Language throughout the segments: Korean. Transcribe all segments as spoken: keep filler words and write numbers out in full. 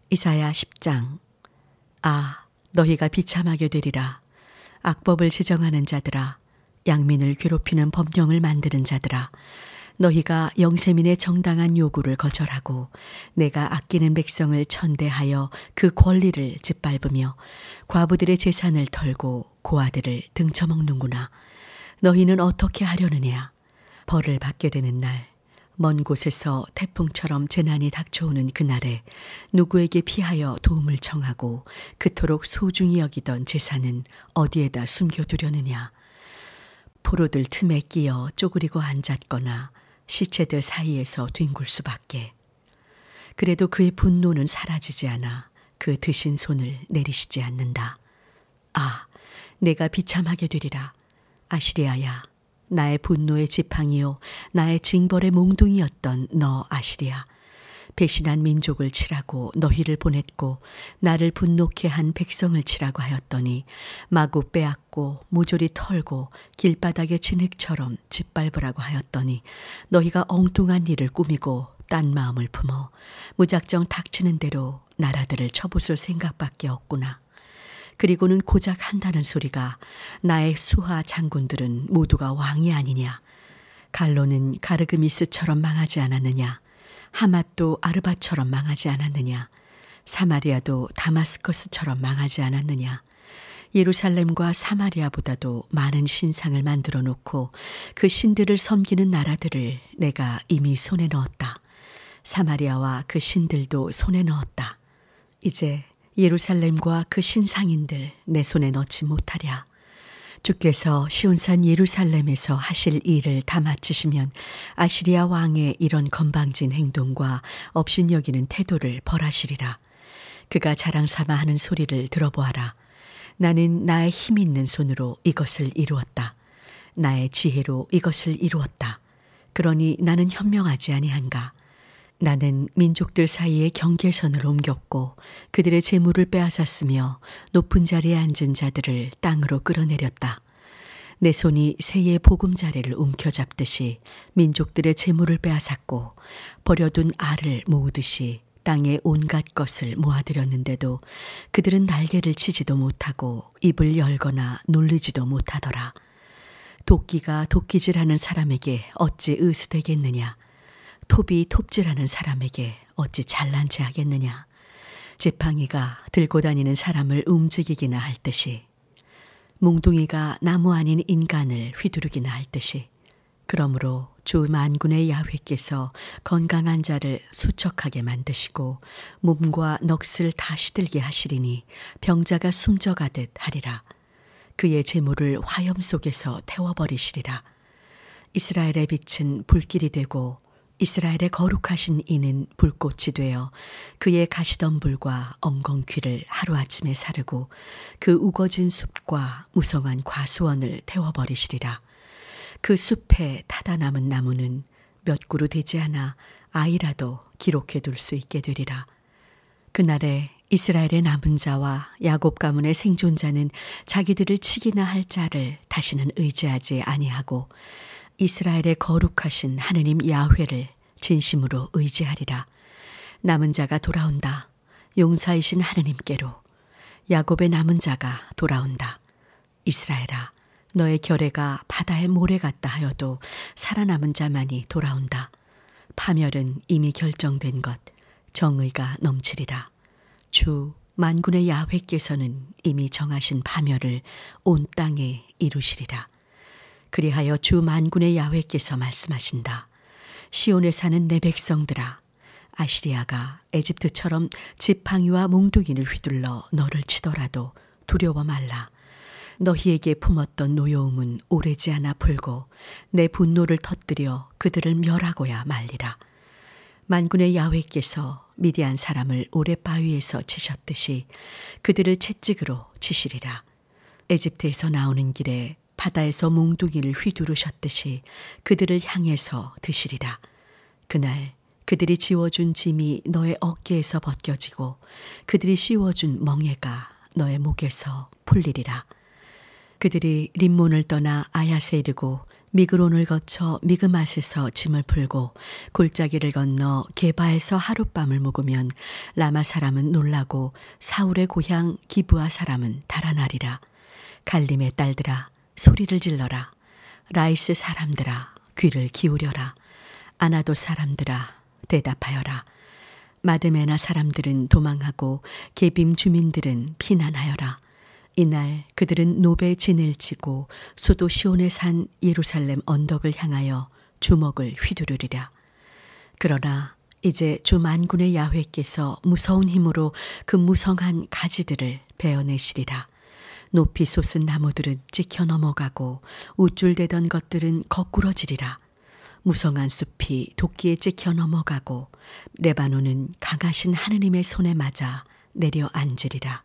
이사야 십 장. 아, 너희가 비참하게 되리라. 악법을 제정하는 자들아, 양민을 괴롭히는 법령을 만드는 자들아, 너희가 영세민의 정당한 요구를 거절하고 내가 아끼는 백성을 천대하여 그 권리를 짓밟으며 과부들의 재산을 털고 고아들을 등쳐먹는구나. 너희는 어떻게 하려느냐? 벌을 받게 되는 날, 먼 곳에서 태풍처럼 재난이 닥쳐오는 그날에 누구에게 피하여 도움을 청하고 그토록 소중히 여기던 재산은 어디에다 숨겨두려느냐? 포로들 틈에 끼어 쪼그리고 앉았거나 시체들 사이에서 뒹굴 수밖에. 그래도 그의 분노는 사라지지 않아 그 드신 손을 내리시지 않는다. 아, 내가 비참하게 되리라. 아시리아야, 나의 분노의 지팡이요 나의 징벌의 몽둥이였던 너 아시리아. 배신한 민족을 치라고 너희를 보냈고 나를 분노케 한 백성을 치라고 하였더니 마구 빼앗고 모조리 털고 길바닥의 진흙처럼 짓밟으라고 하였더니 너희가 엉뚱한 일을 꾸미고 딴 마음을 품어 무작정 닥치는 대로 나라들을 쳐부술 생각밖에 없구나. 그리고는 고작 한다는 소리가 나의 수하 장군들은 모두가 왕이 아니냐. 갈로는 가르그미스처럼 망하지 않았느냐. 하맛도 아르바처럼 망하지 않았느냐. 사마리아도 다마스커스처럼 망하지 않았느냐. 예루살렘과 사마리아보다도 많은 신상을 만들어 놓고 그 신들을 섬기는 나라들을 내가 이미 손에 넣었다. 사마리아와 그 신들도 손에 넣었다. 이제 예루살렘과 그 신상인들 내 손에 넣지 못하랴. 주께서 시온산 예루살렘에서 하실 일을 다 마치시면 아시리아 왕의 이런 건방진 행동과 업신여기는 태도를 벌하시리라. 그가 자랑삼아 하는 소리를 들어보아라. 나는 나의 힘 있는 손으로 이것을 이루었다. 나의 지혜로 이것을 이루었다. 그러니 나는 현명하지 아니한가. 나는 민족들 사이에 경계선을 옮겼고 그들의 재물을 빼앗았으며 높은 자리에 앉은 자들을 땅으로 끌어내렸다. 내 손이 새의 보금자리를 움켜잡듯이 민족들의 재물을 빼앗았고 버려둔 알을 모으듯이 땅의 온갖 것을 모아들였는데도 그들은 날개를 치지도 못하고 입을 열거나 놀리지도 못하더라. 도끼가 도끼질하는 사람에게 어찌 의스되겠느냐. 톱이 톱질하는 사람에게 어찌 잘난 체 하겠느냐. 지팡이가 들고 다니는 사람을 움직이기나 할 듯이, 몽둥이가 나무 아닌 인간을 휘두르기나 할 듯이. 그러므로 주 만군의 야훼께서 건강한 자를 수척하게 만드시고 몸과 넋을 다 시들게 하시리니 병자가 숨져가듯 하리라. 그의 재물을 화염 속에서 태워버리시리라. 이스라엘의 빛은 불길이 되고 이스라엘의 거룩하신 이는 불꽃이 되어 그의 가시덤불과 엉겅퀴를 하루아침에 사르고 그 우거진 숲과 무성한 과수원을 태워버리시리라. 그 숲에 타다 남은 나무는 몇 그루 되지 않아 아이라도 기록해 둘 수 있게 되리라. 그날에 이스라엘의 남은 자와 야곱 가문의 생존자는 자기들을 치기나 할 자를 다시는 의지하지 아니하고 이스라엘의 거룩하신 하느님 야훼를 진심으로 의지하리라. 남은 자가 돌아온다. 용사이신 하느님께로. 야곱의 남은 자가 돌아온다. 이스라엘아, 너의 결례가 바다의 모래 같다 하여도 살아남은 자만이 돌아온다. 파멸은 이미 결정된 것, 정의가 넘치리라. 주 만군의 야훼께서는 이미 정하신 파멸을 온 땅에 이루시리라. 그리하여 주 만군의 야훼께서 말씀하신다. 시온에 사는 내 백성들아, 아시리아가 에집트처럼 지팡이와 몽둥이를 휘둘러 너를 치더라도 두려워 말라. 너희에게 품었던 노여움은 오래지 않아 풀고 내 분노를 터뜨려 그들을 멸하고야 말리라. 만군의 야훼께서 미디안 사람을 오랫바위에서 치셨듯이 그들을 채찍으로 치시리라. 에집트에서 나오는 길에 바다에서 몽둥이를 휘두르셨듯이 그들을 향해서 드시리라. 그날 그들이 지워준 짐이 너의 어깨에서 벗겨지고 그들이 씌워준 멍에가 너의 목에서 풀리리라. 그들이 림몬을 떠나 아야세 이르고 미그론을 거쳐 미그맛에서 짐을 풀고 골짜기를 건너 게바에서 하룻밤을 묵으면 라마 사람은 놀라고 사울의 고향 기브아 사람은 달아나리라. 갈림의 딸들아 소리를 질러라. 라이스 사람들아 귀를 기울여라. 아나도 사람들아 대답하여라. 마드메나 사람들은 도망하고 게빔 주민들은 피난하여라. 이날 그들은 노베 진을 치고 수도 시온의 산 예루살렘 언덕을 향하여 주먹을 휘두르리라. 그러나 이제 주 만군의 야훼께서 무서운 힘으로 그 무성한 가지들을 베어내시리라. 높이 솟은 나무들은 찍혀 넘어가고 우쭐대던 것들은 거꾸러지리라. 무성한 숲이 도끼에 찍혀 넘어가고 레바논은 강하신 하느님의 손에 맞아 내려앉으리라.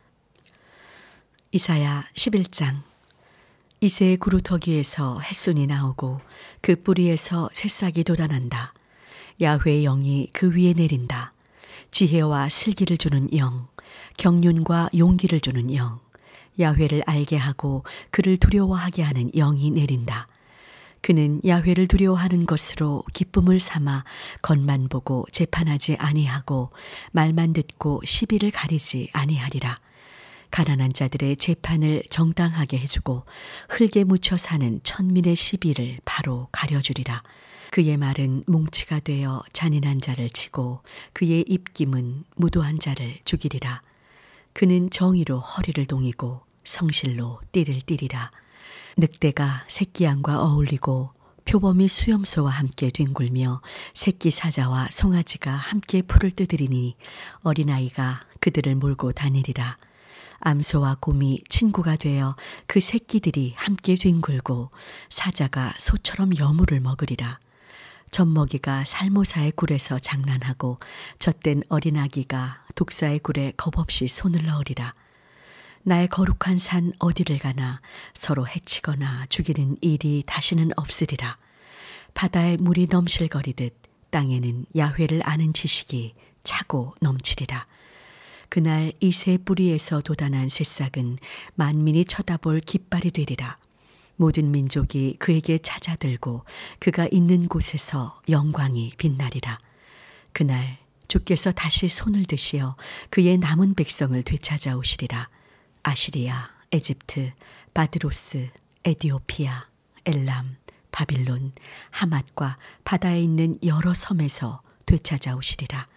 이사야 십일 장. 이새의 구루터기에서 햇순이 나오고 그 뿌리에서 새싹이 돋아난다. 야훼의 영이 그 위에 내린다. 지혜와 슬기를 주는 영, 경륜과 용기를 주는 영, 야훼를 알게 하고 그를 두려워하게 하는 영이 내린다. 그는 야훼를 두려워하는 것으로 기쁨을 삼아 겉만 보고 재판하지 아니하고 말만 듣고 시비를 가리지 아니하리라. 가난한 자들의 재판을 정당하게 해주고 흙에 묻혀 사는 천민의 시비를 바로 가려주리라. 그의 말은 뭉치가 되어 잔인한 자를 치고 그의 입김은 무도한 자를 죽이리라. 그는 정의로 허리를 동이고 성실로 띠를 띠리라. 늑대가 새끼양과 어울리고 표범이 수염소와 함께 뒹굴며 새끼 사자와 송아지가 함께 풀을 뜯으리니 어린아이가 그들을 몰고 다니리라. 암소와 곰이 친구가 되어 그 새끼들이 함께 뒹굴고 사자가 소처럼 여물을 먹으리라. 젖먹이가 살모사의 굴에서 장난하고 젖된 어린아기가 독사의 굴에 겁없이 손을 넣으리라. 나의 거룩한 산 어디를 가나 서로 해치거나 죽이는 일이 다시는 없으리라. 바다에 물이 넘실거리듯 땅에는 야훼를 아는 지식이 차고 넘치리라. 그날 이새 뿌리에서 돋아난 새싹은 만민이 쳐다볼 깃발이 되리라. 모든 민족이 그에게 찾아들고 그가 있는 곳에서 영광이 빛나리라. 그날 주께서 다시 손을 드시어 그의 남은 백성을 되찾아오시리라. 아시리아, 에집트, 바드로스, 에디오피아, 엘람, 바빌론, 하맛과 바다에 있는 여러 섬에서 되찾아오시리라.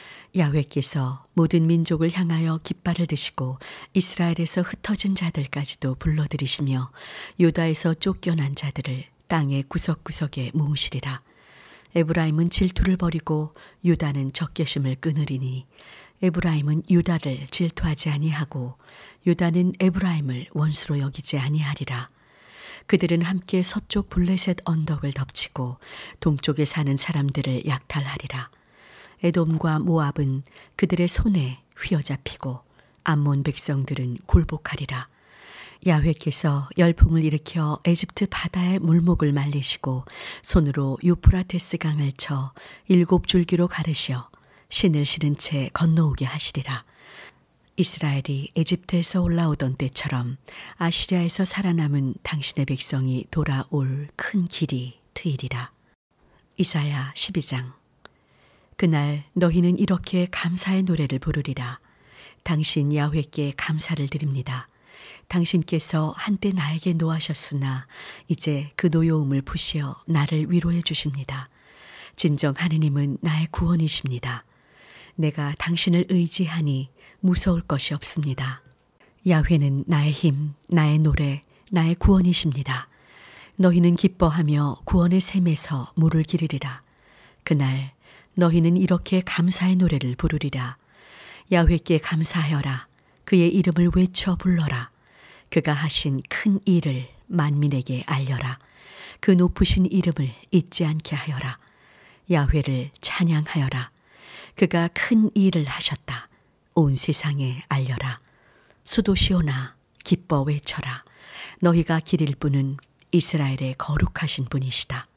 야훼께서 모든 민족을 향하여 깃발을 드시고 이스라엘에서 흩어진 자들까지도 불러들이시며 유다에서 쫓겨난 자들을 땅의 구석구석에 모으시리라. 에브라임은 질투를 버리고 유다는 적개심을 끊으리니 에브라임은 유다를 질투하지 아니하고 유다는 에브라임을 원수로 여기지 아니하리라. 그들은 함께 서쪽 블레셋 언덕을 덮치고 동쪽에 사는 사람들을 약탈하리라. 에돔과 모압은 그들의 손에 휘어잡히고 암몬 백성들은 굴복하리라. 야훼께서 열풍을 일으켜 에집트 바다의 물목을 말리시고 손으로 유프라테스 강을 쳐 일곱 줄기로 가르시어 신을 실은 채 건너오게 하시리라. 이스라엘이 에집트에서 올라오던 때처럼 아시리아에서 살아남은 당신의 백성이 돌아올 큰 길이 트이리라. 이사야 십이 장. 그날 너희는 이렇게 감사의 노래를 부르리라. 당신 야훼께 감사를 드립니다. 당신께서 한때 나에게 노하셨으나 이제 그 노여움을 푸시어 나를 위로해 주십니다. 진정 하느님은 나의 구원이십니다. 내가 당신을 의지하니 무서울 것이 없습니다. 야훼는 나의 힘, 나의 노래, 나의 구원이십니다. 너희는 기뻐하며 구원의 샘에서 물을 기르리라. 그날 너희는 이렇게 감사의 노래를 부르리라. 야훼께 감사하여라. 그의 이름을 외쳐 불러라. 그가 하신 큰 일을 만민에게 알려라. 그 높으신 이름을 잊지 않게 하여라. 야훼를 찬양하여라. 그가 큰 일을 하셨다. 온 세상에 알려라. 수도 시온아 기뻐 외쳐라. 너희가 기릴 분은 이스라엘의 거룩하신 분이시다.